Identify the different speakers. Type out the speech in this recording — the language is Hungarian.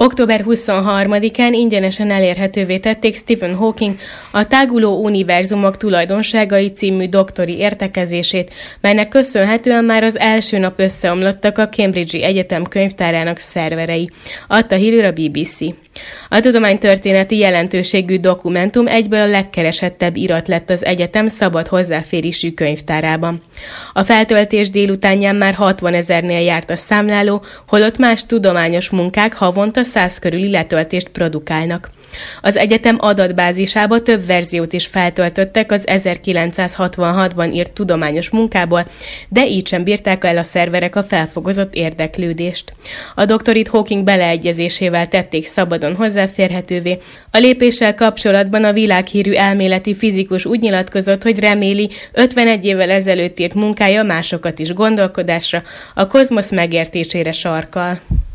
Speaker 1: Október 23-án ingyenesen elérhetővé tették Stephen Hawking a Táguló univerzumok tulajdonságai című doktori értekezését, melynek köszönhetően már az első nap összeomlottak a Cambridge-i Egyetem könyvtárának szerverei, adta hírül a BBC. A tudománytörténeti jelentőségű dokumentum egyből a legkeresettebb irat lett az egyetem szabad hozzáférésű könyvtárában. A feltöltés délutánján már 60 000-nél járt a számláló, holott más tudományos munkák havonta 100 körüli letöltést produkálnak. Az egyetem adatbázisába több verziót is feltöltöttek az 1966-ban írt tudományos munkából, de így sem bírták el a szerverek a felfogozott érdeklődést. A doktorit Hawking beleegyezésével tették szabadon hozzáférhetővé. A lépéssel kapcsolatban a világhírű elméleti fizikus úgy nyilatkozott, hogy reméli, 51 évvel ezelőtt írt munkája másokat is gondolkodásra, a kozmosz megértésére sarkal.